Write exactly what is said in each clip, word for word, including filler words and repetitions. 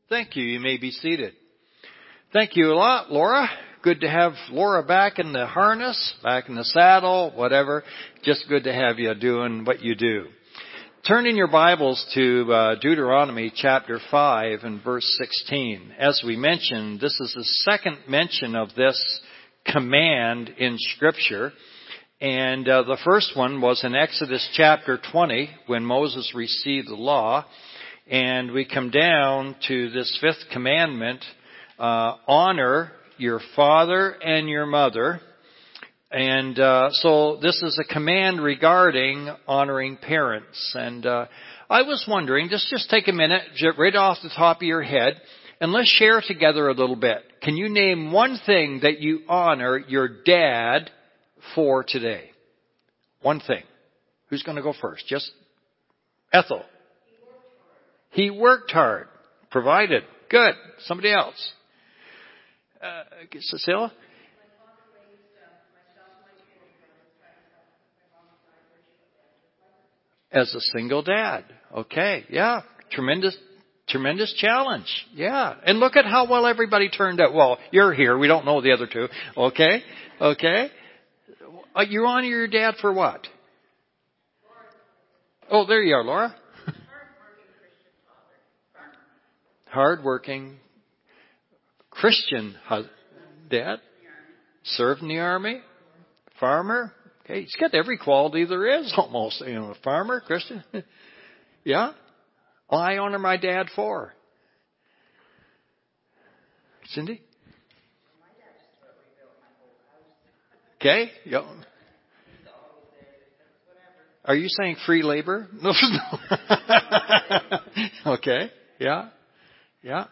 Thank you. You may be seated. Thank you a lot, Laura. Good to have Laura back in the harness, back in the saddle, whatever. Just good to have you doing what you do. Turn in your Bibles to uh, Deuteronomy chapter five and verse sixteen. As we mentioned, this is the second mention of this command in Scripture. And uh, the first one was in Exodus chapter twenty when Moses received the law. And we come down to this fifth commandment, uh, honor your father and your mother. And uh, so this is a command regarding honoring parents. And uh, I was wondering, just, just take a minute, right off the top of your head, and let's share together a little bit. Can you name one thing that you honor your dad for today? One thing. Who's going to go first? Just Ethel. He worked hard. Provided. Good. Somebody else. Uh, Cecilia? As a single dad. Okay. Yeah. Tremendous, tremendous challenge. Yeah. And look at how well everybody turned out. Well, you're here. We don't know the other two. Okay. Okay. Uh, you honor your dad for what? Oh, there you are, Laura. Hard-working Christian dad, served in the army, farmer. Okay, he's got every quality there is almost. You know, a farmer, Christian. Yeah. Well, I honor my dad for. Cindy? Okay. Yeah. Are you saying free labor? No. Okay. Yeah. Yeah.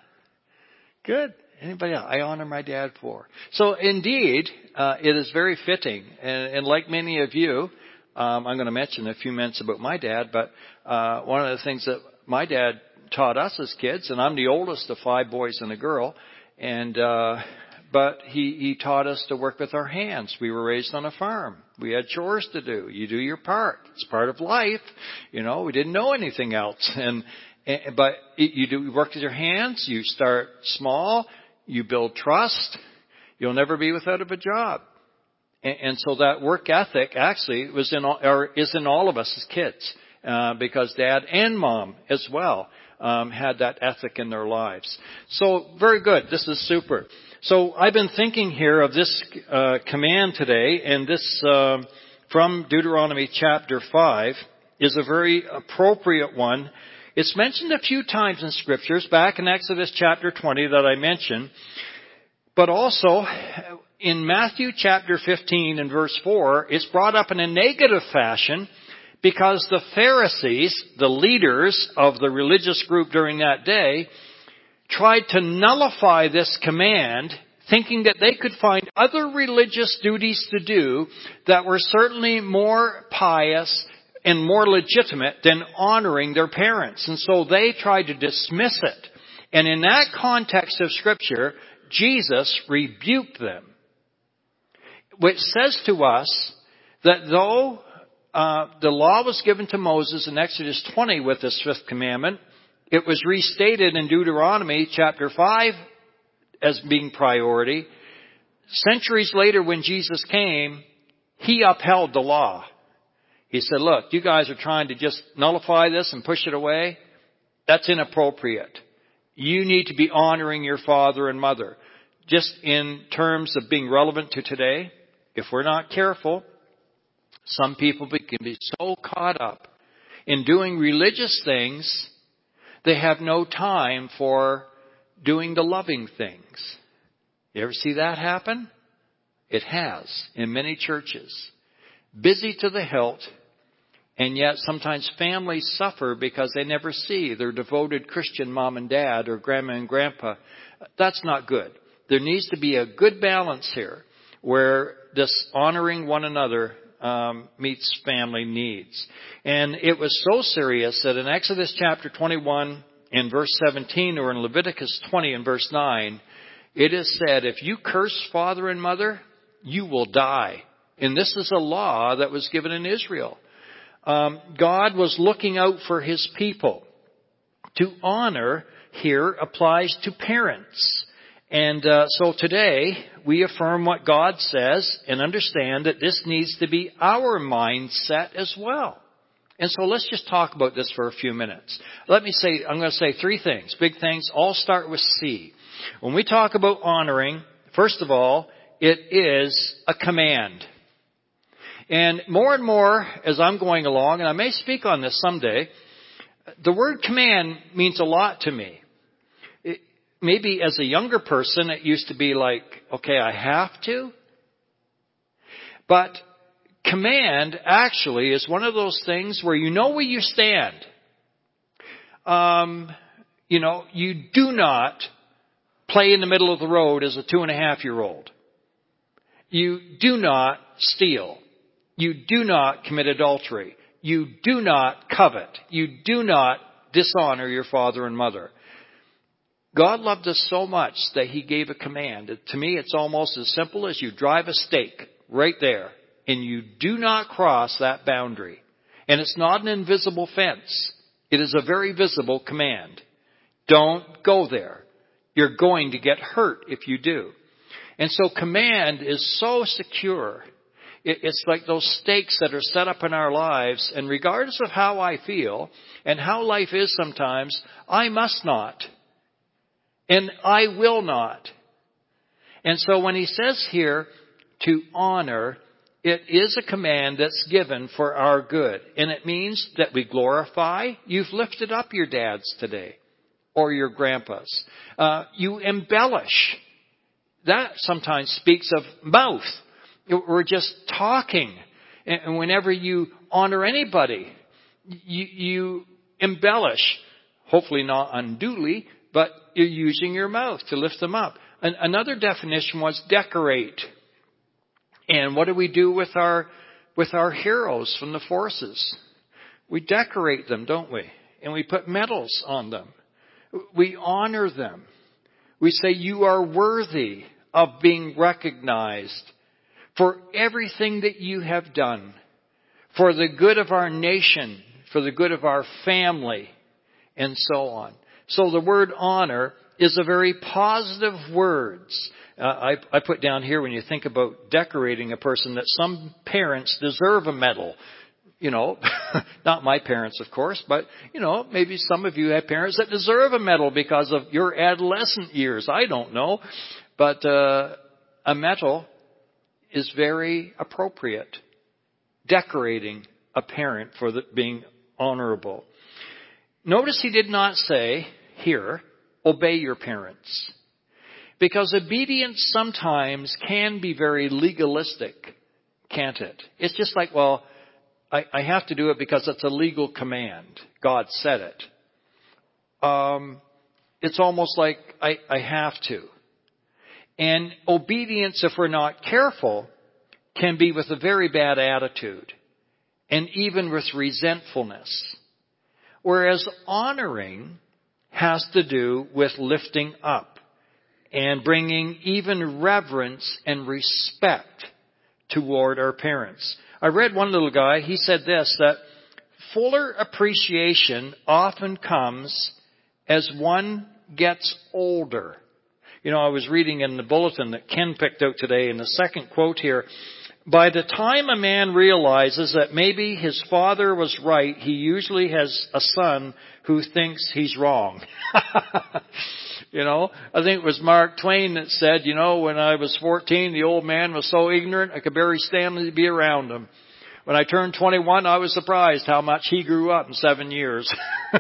Good. Anybody else? I honor my dad for. So indeed, uh, it is very fitting. And, and like many of you, um, I'm going to mention a few minutes about my dad, but uh, one of the things that my dad taught us as kids, and I'm the oldest of five boys and a girl, and uh, but he, he taught us to work with our hands. We were raised on a farm. We had chores to do. You do your part. It's part of life. You know, we didn't know anything else. And But you do work with your hands. You start small. You build trust. You'll never be without a job. And so that work ethic actually was in all, or is in all of us as kids, uh, because Dad and Mom as well um, had that ethic in their lives. So very good. This is super. So I've been thinking here of this uh, command today, and this uh, from Deuteronomy chapter five is a very appropriate one. It's mentioned a few times in scriptures, back in Exodus chapter twenty that I mentioned, but also in Matthew chapter fifteen and verse four, it's brought up in a negative fashion because the Pharisees, the leaders of the religious group during that day, tried to nullify this command, thinking that they could find other religious duties to do that were certainly more pious and more legitimate than honoring their parents. And so they tried to dismiss it. And in that context of Scripture, Jesus rebuked them. Which says to us that though uh, the law was given to Moses in Exodus twenty with this fifth commandment, it was restated in Deuteronomy chapter five as being priority. Centuries later when Jesus came, He upheld the law. He said, look, you guys are trying to just nullify this and push it away. That's inappropriate. You need to be honoring your father and mother. Just in terms of being relevant to today, if we're not careful, some people can be so caught up in doing religious things, they have no time for doing the loving things. You ever see that happen? It has in many churches. Busy to the hilt. And yet sometimes families suffer because they never see their devoted Christian mom and dad or grandma and grandpa. That's not good. There needs to be a good balance here where this honoring one another um, meets family needs. And it was so serious that in Exodus chapter twenty-one in verse seventeen or in Leviticus twenty in verse nine, it is said, if you curse father and mother, you will die. And this is a law that was given in Israel. Um, God was looking out for His people to honor here applies to parents. And uh, so today, we affirm what God says and understand that this needs to be our mindset as well. And so let's just talk about this for a few minutes. Let me say, I'm going to say three things, big things. All start with C. When we talk about honoring, first of all, it is a command. And more and more as I'm going along, and I may speak on this someday, the word command means a lot to me. It, maybe as a younger person, it used to be like, okay, I have to. But command actually is one of those things where you know where you stand. Um, you know, you do not play in the middle of the road as a two and a half year old. You do not steal. You do not commit adultery. You do not covet. You do not dishonor your father and mother. God loved us so much that He gave a command. To me, it's almost as simple as you drive a stake right there, and you do not cross that boundary. And it's not an invisible fence. It is a very visible command. Don't go there. You're going to get hurt if you do. And so command is so secure. It's like those stakes that are set up in our lives, and regardless of how I feel and how life is sometimes, I must not. And I will not. And so when He says here to honor, it is a command that's given for our good. And it means that we glorify. You've lifted up your dads today or your grandpas. Uh, you embellish. That sometimes speaks of mouth. We're just talking. And whenever you honor anybody, you, you embellish, hopefully not unduly, but you're using your mouth to lift them up. And another definition was decorate. And what do we do with our, with our heroes from the forces? We decorate them, don't we? And we put medals on them. We honor them. We say you are worthy of being recognized for everything that you have done, for the good of our nation, for the good of our family, and so on. So the word honor is a very positive word. Uh, I, I put down here when you think about decorating a person that some parents deserve a medal. You know, not my parents, of course, but, you know, maybe some of you have parents that deserve a medal because of your adolescent years. I don't know. But uh, a medal is very appropriate. Decorating a parent for the, being honorable. Notice He did not say here, obey your parents. Because obedience sometimes can be very legalistic, can't it? It's just like, well, I, I have to do it because it's a legal command. God said it. Um, it's almost like I, I have to. And obedience, if we're not careful, can be with a very bad attitude and even with resentfulness. Whereas honoring has to do with lifting up and bringing even reverence and respect toward our parents. I read one little guy, he said this, that fuller appreciation often comes as one gets older. You know, I was reading in the bulletin that Ken picked out today in the second quote here, by the time a man realizes that maybe his father was right, he usually has a son who thinks he's wrong. You know, I think it was Mark Twain that said, you know, when I was fourteen, the old man was so ignorant I could barely stand to be around him. When I turned twenty-one, I was surprised how much he grew up in seven years.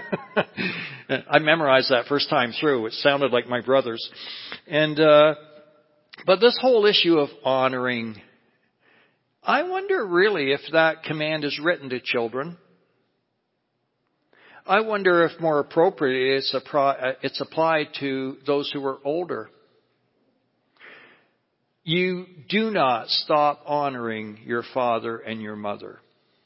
I memorized that first time through. It sounded like my brother's. And, uh, but this whole issue of honoring, I wonder really if that command is written to children. I wonder if more appropriately it's, it's applied to those who are older. You do not stop honoring your father and your mother.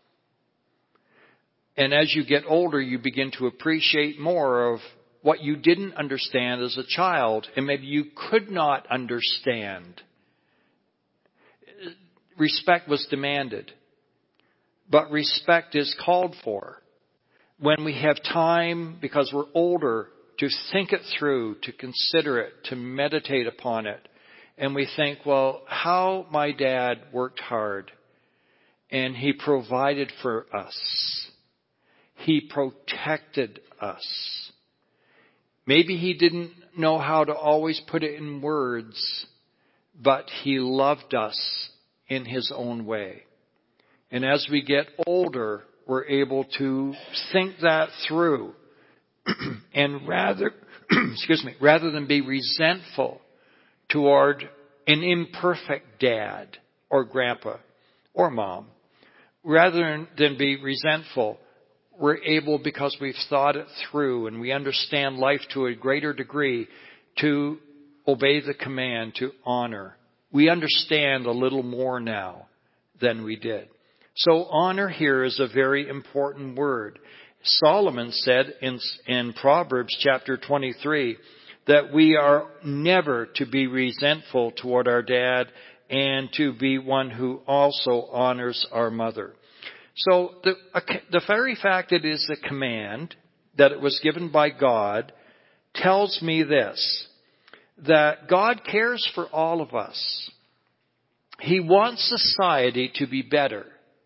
And as you get older, you begin to appreciate more of what you didn't understand as a child, and maybe you could not understand. Respect was demanded, but respect is called for. When we have time, because we're older, to think it through, to consider it, to meditate upon it. And we think, well, how my dad worked hard and he provided for us. He protected us. Maybe he didn't know how to always put it in words, but he loved us in his own way. And as we get older, we're able to think that through. And rather, excuse me, rather than be resentful toward an imperfect dad or grandpa or mom, rather than be resentful, we're able, because we've thought it through and we understand life to a greater degree, to obey the command, to honor. We understand a little more now than we did. So honor here is a very important word. Solomon said in, in Proverbs chapter twenty-three that we are never to be resentful toward our dad and to be one who also honors our mother. So the, the very fact that it is a command, that it was given by God, tells me this, that God cares for all of us. He wants society to be better.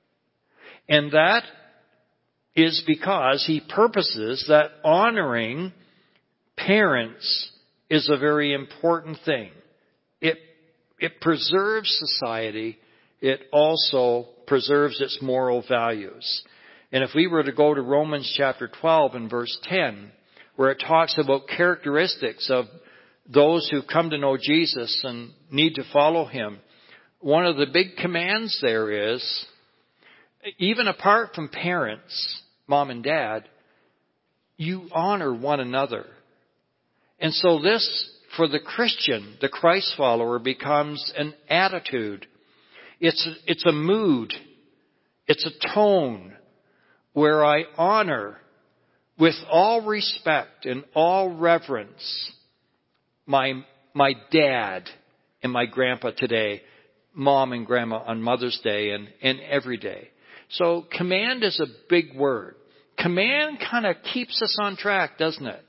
And that is because he purposes that honoring parents is a very important thing. It, it preserves society. It also preserves its moral values. And if we were to go to Romans chapter twelve and verse ten, where it talks about characteristics of those who come to know Jesus and need to follow him, one of the big commands there is, even apart from parents, mom and dad, you honor one another. And so this, for the Christian, the Christ follower, becomes an attitude. It's a, it's a mood. It's a tone where I honor with all respect and all reverence my, my dad and my grandpa today, mom and grandma on Mother's Day and, and every day. So command is a big word. Command kind of keeps us on track, doesn't it?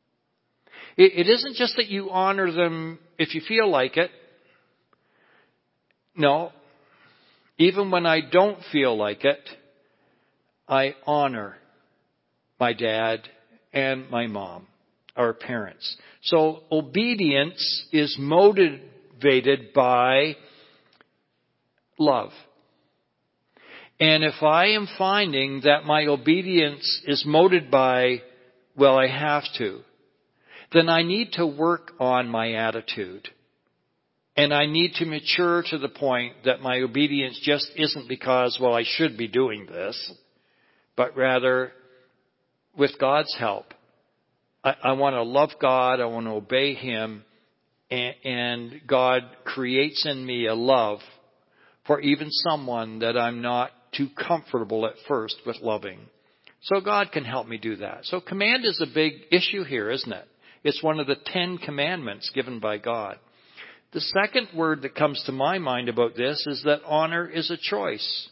it? It isn't just that you honor them if you feel like it. No. Even when I don't feel like it, I honor my dad and my mom, our parents. So obedience is motivated by love. And if I am finding that my obedience is motivated by, well, I have to, then I need to work on my attitude. And I need to mature to the point that my obedience just isn't because, well, I should be doing this, but rather with God's help. I, I want to love God. I want to obey him. And, and God creates in me a love for even someone that I'm not too comfortable at first with loving. So God can help me do that. So command is a big issue here, isn't it? It's one of the Ten Commandments given by God. The second word that comes to my mind about this is that honor is a choice.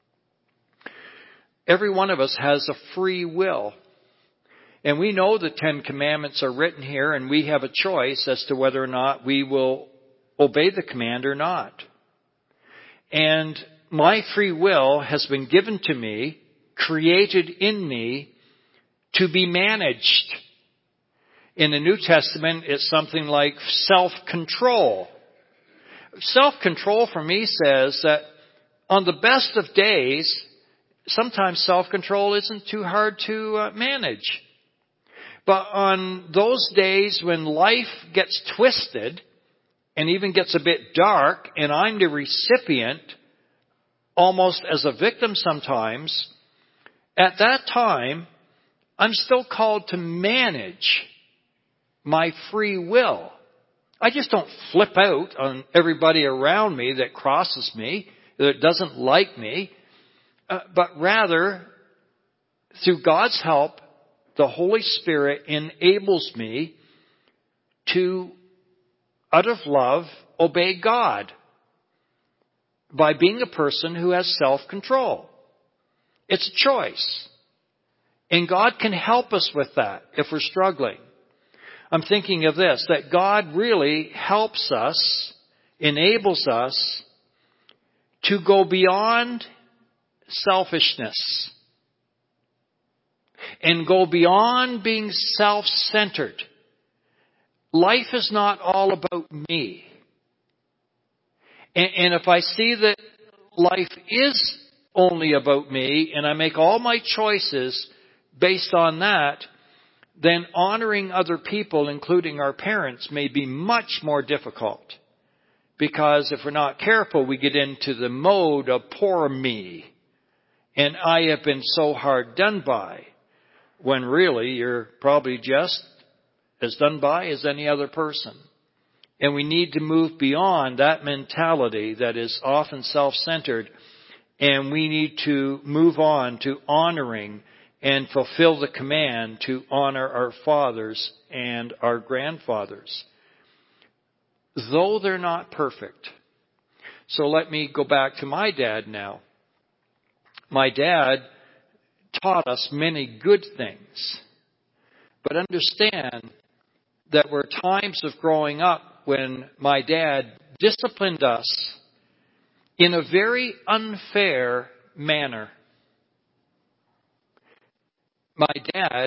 Every one of us has a free will. And we know the Ten Commandments are written here, and we have a choice as to whether or not we will obey the command or not. And my free will has been given to me, created in me, to be managed. In the New Testament, it's something like self-control. Self-control for me says that on the best of days, sometimes self-control isn't too hard to uh, manage. But on those days when life gets twisted and even gets a bit dark, and I'm the recipient, almost as a victim sometimes, at that time, I'm still called to manage my free will. I just don't flip out on everybody around me that crosses me, that doesn't like me, uh, but rather, through God's help, the Holy Spirit enables me to, out of love, obey God by being a person who has self-control. It's a choice. And God can help us with that if we're struggling. I'm thinking of this, that God really helps us, enables us to go beyond selfishness and go beyond being self-centered. Life is not all about me. And, and if I see that life is only about me and I make all my choices based on that, then honoring other people, including our parents, may be much more difficult. Because if we're not careful, we get into the mode of poor me. And I have been so hard done by. When really you're probably just as done by as any other person. And we need to move beyond that mentality that is often self-centered. And we need to move on to honoring and fulfill the command to honor our fathers and our grandfathers. Though they're not perfect. So let me go back to my dad now. My dad taught us many good things. But understand that were times of growing up when my dad disciplined us in a very unfair manner. My dad,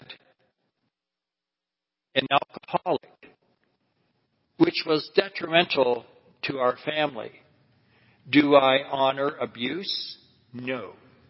an alcoholic, which was detrimental to our family. Do I honor abuse? No.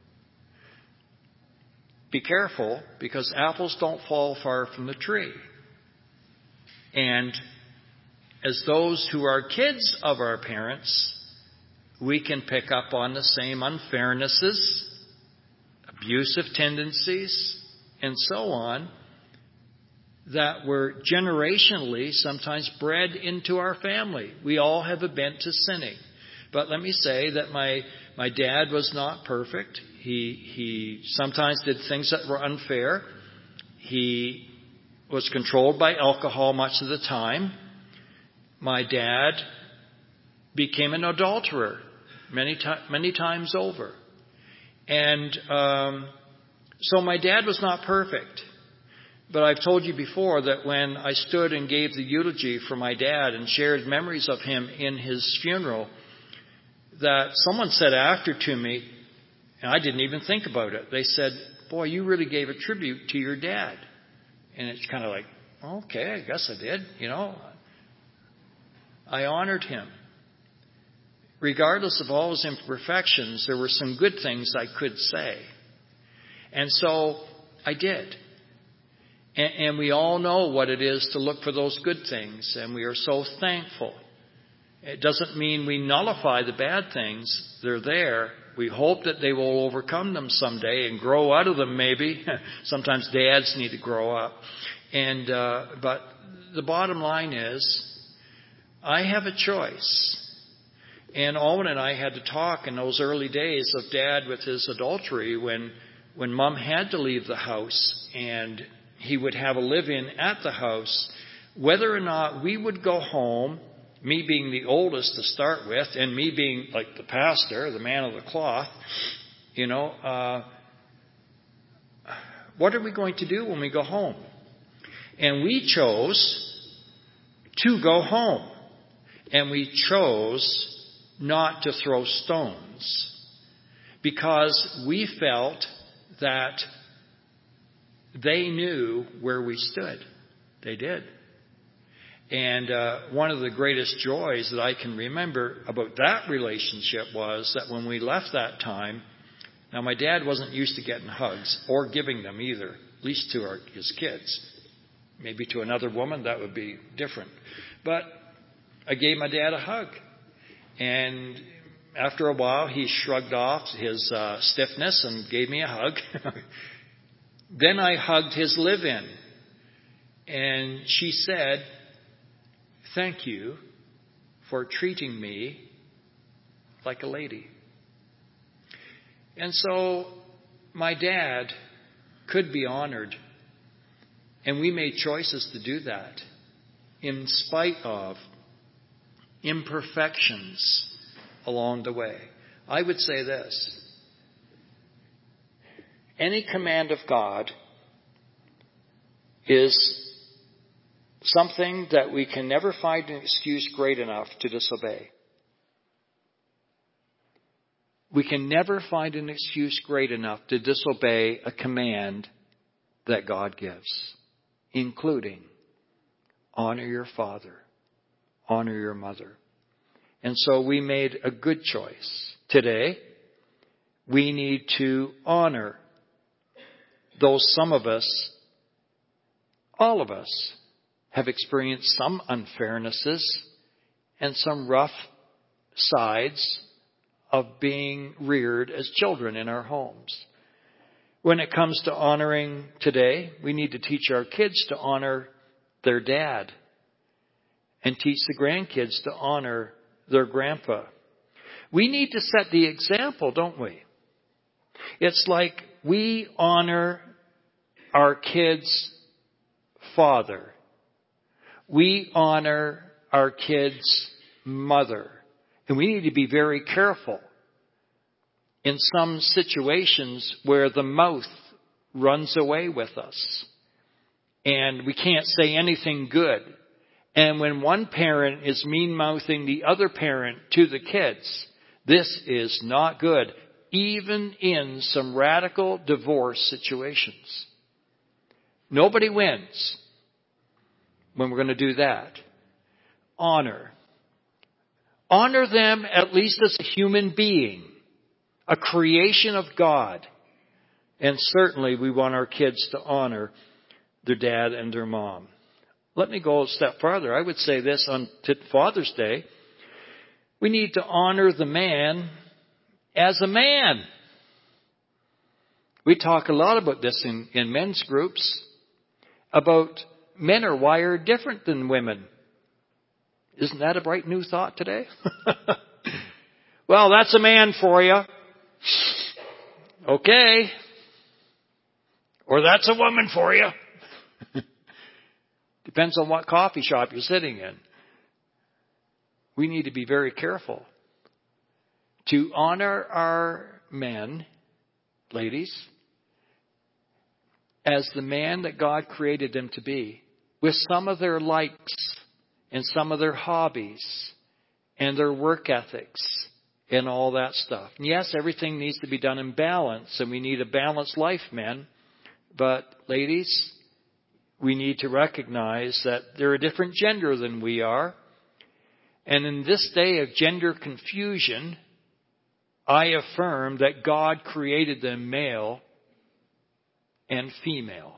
Be careful, because apples don't fall far from the tree. And as those who are kids of our parents, we can pick up on the same unfairnesses, abusive tendencies, and so on, that were generationally sometimes bred into our family. We all have a bent to sinning. But let me say that my, my dad was not perfect. He, he sometimes did things that were unfair. He was controlled by alcohol much of the time. My dad became an adulterer many, to- many times over. And um, so my dad was not perfect. But I've told you before that when I stood and gave the eulogy for my dad and shared memories of him in his funeral, that someone said after to me, and I didn't even think about it, they said, "Boy, you really gave a tribute to your dad." And it's kind of like, okay, I guess I did, you know. I honored him. Regardless of all his imperfections, there were some good things I could say. And so I did. And, and we all know what it is to look for those good things, and we are so thankful. It doesn't mean we nullify the bad things. They're there. We hope that they will overcome them someday and grow out of them maybe. Sometimes dads need to grow up. And uh, but the bottom line is, I have a choice. And Owen and I had to talk in those early days of Dad with his adultery when, when Mom had to leave the house and he would have a live-in at the house, whether or not we would go home, me being the oldest to start with, and me being like the pastor, the man of the cloth, you know, uh, what are we going to do when we go home? And we chose to go home. And we chose not to throw stones because we felt that they knew where we stood. They did. And uh, one of the greatest joys that I can remember about that relationship was that when we left that time, now my dad wasn't used to getting hugs or giving them either, at least to our, his kids. Maybe to another woman that would be different. But I gave my dad a hug. And after a while, he shrugged off his uh, stiffness and gave me a hug. Then I hugged his live-in. And she said, "Thank you for treating me like a lady." And so my dad could be honored. And we made choices to do that in spite of imperfections along the way. I would say this. Any command of God is something that we can never find an excuse great enough to disobey. We can never find an excuse great enough to disobey a command that God gives, including honor your father, honor your mother. And so we made a good choice. Today, we need to honor those some of us, all of us, have experienced some unfairnesses and some rough sides of being reared as children in our homes. When it comes to honoring today, we need to teach our kids to honor their dad and teach the grandkids to honor their grandpa. We need to set the example, don't we? It's like we honor our kids' father. We honor our kids' mother. And we need to be very careful in some situations where the mouth runs away with us and we can't say anything good. And when one parent is mean-mouthing the other parent to the kids, this is not good, even in some radical divorce situations. Nobody wins when we're going to do that. Honor. Honor them at least as a human being, a creation of God. And certainly we want our kids to honor their dad and their mom. Let me go a step farther. I would say this on Father's Day. We need to honor the man as a man. We talk a lot about this in, in men's groups, about men are wired different than women. Isn't that a bright new thought today? Well, that's a man for you. Okay. Or that's a woman for you. Depends on what coffee shop you're sitting in. We need to be very careful to honor our men, ladies, as the man that God created them to be, with some of their likes and some of their hobbies and their work ethics and all that stuff. And yes, everything needs to be done in balance, and we need a balanced life, men. But ladies, we need to recognize that they're a different gender than we are. And in this day of gender confusion, I affirm that God created them male and female.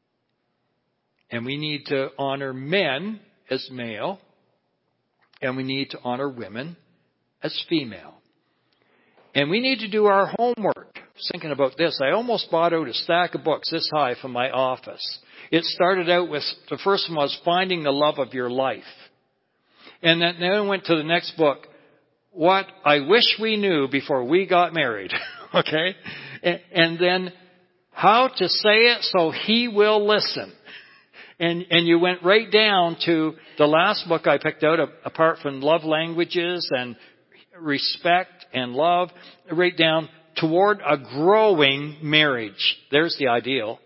And we need to honor men as male, and we need to honor women as female. And we need to do our homework. I was thinking about this. I almost bought out a stack of books this high from my office. It started out with, the first one was Finding the Love of Your Life. And then, then I went to the next book, What I Wish We Knew Before We Got Married. Okay? And, and then How to Say It So He Will Listen. And, and you went right down to the last book I picked out, apart from love languages and respect and love, right down toward a growing marriage. There's the ideal.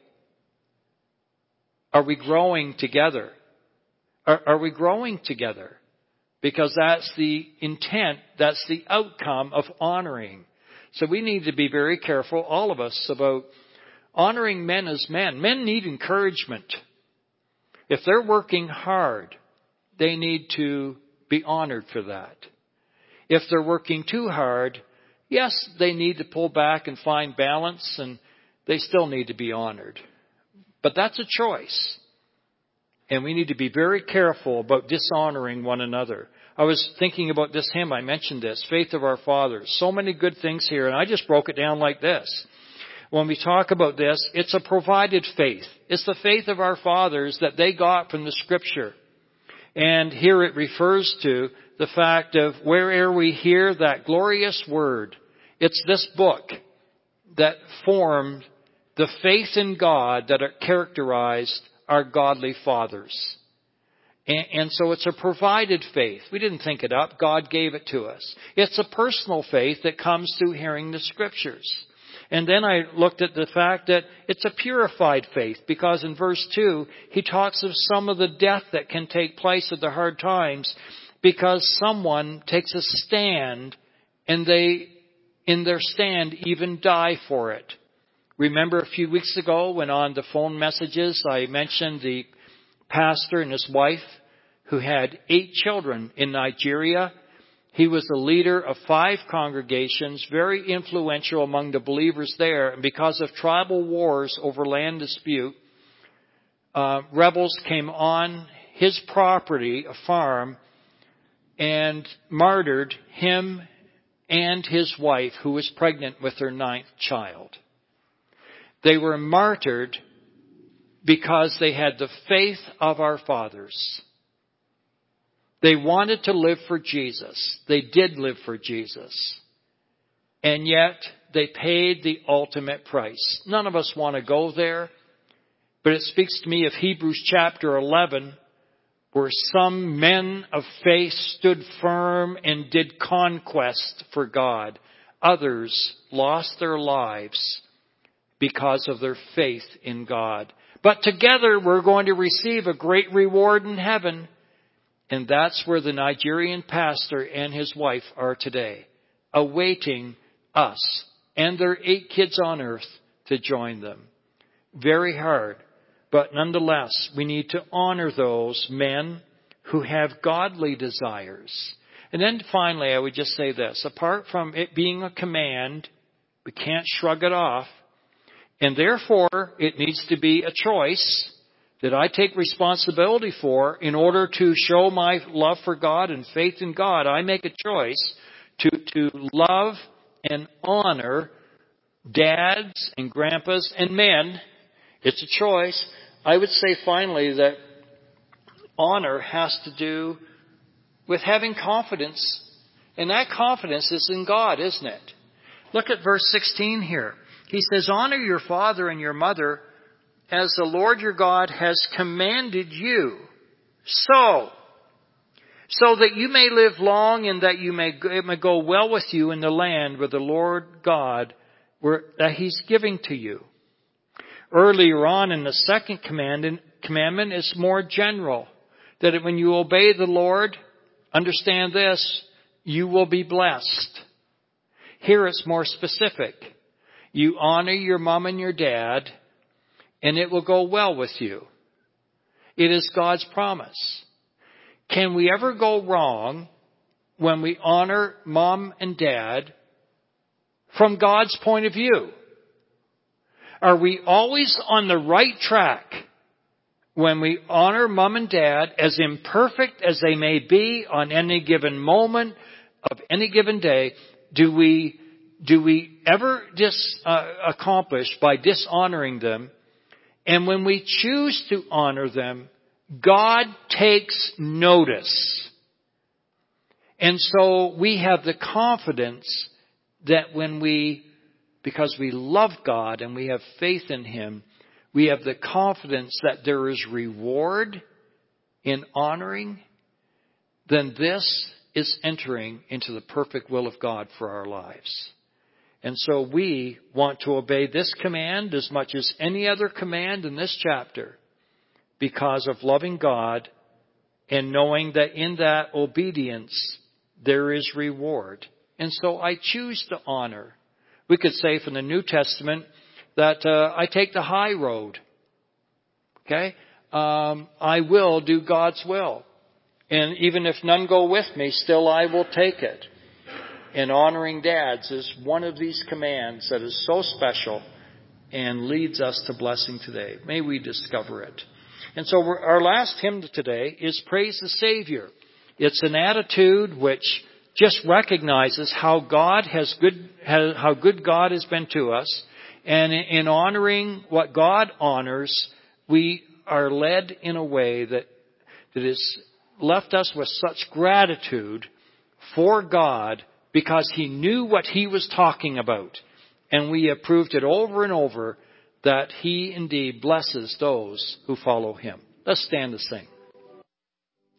Are we growing together? Are, are we growing together? Because that's the intent, that's the outcome of honoring. So we need to be very careful, all of us, about honoring men as men. Men need encouragement. If they're working hard, they need to be honored for that. If they're working too hard, yes, they need to pull back and find balance, and they still need to be honored. But that's a choice. And we need to be very careful about dishonoring one another. I was thinking about this hymn. I mentioned this, Faith of Our Fathers. So many good things here, and I just broke it down like this. When we talk about this, it's a provided faith. It's the faith of our fathers that they got from the Scripture. And here it refers to the fact of where'er we hear that glorious word. It's this book that formed the faith in God that characterized our godly fathers. And, and so it's a provided faith. We didn't think it up. God gave it to us. It's a personal faith that comes through hearing the Scriptures. And then I looked at the fact that it's a purified faith, because in verse two, he talks of some of the death that can take place at the hard times because someone takes a stand and they, in their stand, even die for it. Remember a few weeks ago when on the phone messages I mentioned the pastor and his wife who had eight children in Nigeria. He was the leader of five congregations, very influential among the believers there. And because of tribal wars over land dispute, uh, rebels came on his property, a farm, and martyred him and his wife, who was pregnant with their ninth child. They were martyred because they had the faith of our fathers. They wanted to live for Jesus. They did live for Jesus. And yet, they paid the ultimate price. None of us want to go there. But it speaks to me of Hebrews chapter eleven, where some men of faith stood firm and did conquest for God. Others lost their lives because of their faith in God. But together, we're going to receive a great reward in heaven. And that's where the Nigerian pastor and his wife are today, awaiting us and their eight kids on earth to join them. Very hard, but nonetheless, we need to honor those men who have godly desires. And then finally, I would just say this. Apart from it being a command, we can't shrug it off. And therefore, it needs to be a choice that I take responsibility for in order to show my love for God and faith in God. I make a choice to, to love and honor dads and grandpas and men. It's a choice. I would say finally that honor has to do with having confidence. And that confidence is in God, isn't it? Look at verse sixteen here. He says, honor your father and your mother as the Lord your God has commanded you. So, so that you may live long and that you may, it may go well with you in the land where the Lord God, where, that He's giving to you. Earlier on in the second command, commandment is more general. That when you obey the Lord, understand this, you will be blessed. Here it's more specific. You honor your mom and your dad, and it will go well with you. It is God's promise. Can we ever go wrong when we honor mom and dad from God's point of view? Are we always on the right track when we honor mom and dad, as imperfect as they may be on any given moment of any given day? Do we, do we ever dis, uh, accomplish by dishonoring them? And when we choose to honor them, God takes notice. And so we have the confidence that when we, because we love God and we have faith in Him, we have the confidence that there is reward in honoring, then this is entering into the perfect will of God for our lives. And so we want to obey this command as much as any other command in this chapter because of loving God and knowing that in that obedience there is reward. And so I choose to honor. We could say from the New Testament that uh, I take the high road. Okay? Um, I will do God's will. And even if none go with me, still I will take it. And honoring dads is one of these commands that is so special and leads us to blessing today. May we discover it. And so we're, our last hymn today is Praise the Savior. It's an attitude which just recognizes how God has good, how good God has been to us. And in honoring what God honors, we are led in a way that, that has left us with such gratitude for God, because He knew what He was talking about. And we have proved it over and over that He indeed blesses those who follow Him. Let's stand to sing.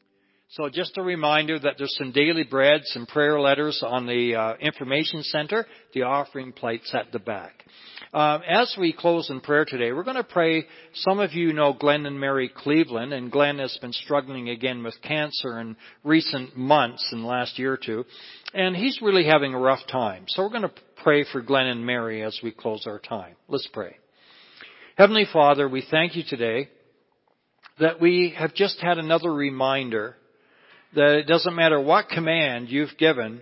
So just a reminder that there's some daily bread, some prayer letters on the uh, information center, the offering plates at the back. Um, as we close in prayer today, we're going to pray. Some of you know Glenn and Mary Cleveland, and Glenn has been struggling again with cancer in recent months, in the last year or two, and he's really having a rough time. So we're going to pray for Glenn and Mary as we close our time. Let's pray. Heavenly Father, we thank you today that we have just had another reminder that it doesn't matter what command you've given,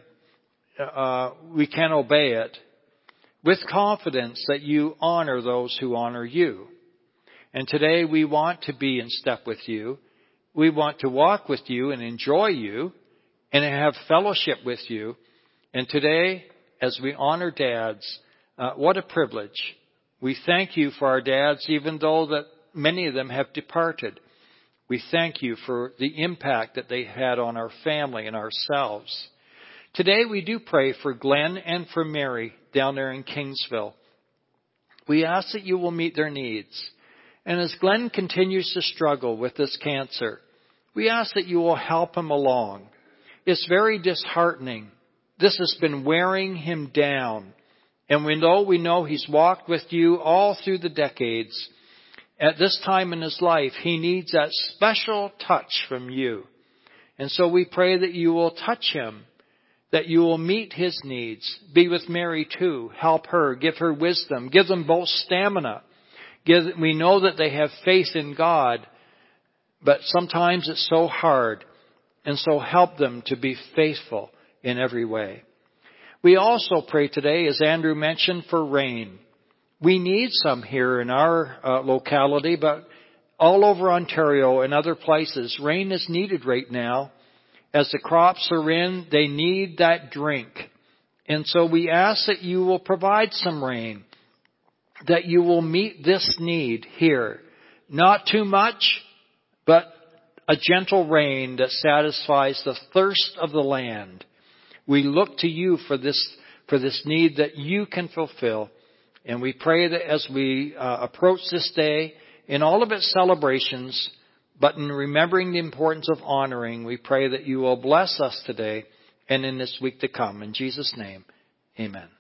uh, we can obey it with confidence that you honor those who honor you. And today we want to be in step with you. We want to walk with you and enjoy you and have fellowship with you. And today, as we honor dads, uh, what a privilege. We thank you for our dads, even though that many of them have departed. We thank you for the impact that they had on our family and ourselves. Today we do pray for Glenn and for Mary down there in Kingsville. We ask that you will meet their needs. And as Glenn continues to struggle with this cancer, we ask that you will help him along. It's very disheartening. This has been wearing him down. And we know, we know he's walked with you all through the decades. At this time in his life, he needs that special touch from you. And so we pray that you will touch him, that you will meet his needs. Be with Mary too. Help her. Give her wisdom. Give them both stamina. Give, we know that they have faith in God, but sometimes it's so hard. And so help them to be faithful in every way. We also pray today, as Andrew mentioned, for rain. We need some here in our uh, locality, but all over Ontario and other places, rain is needed right now. As the crops are in, they need that drink. And so we ask that you will provide some rain, that you will meet this need here. Not too much, but a gentle rain that satisfies the thirst of the land. We look to you for this, for this need that you can fulfill. And we pray that as we uh, approach this day, in all of its celebrations, but in remembering the importance of honoring, we pray that you will bless us today and in this week to come. In Jesus' name, amen.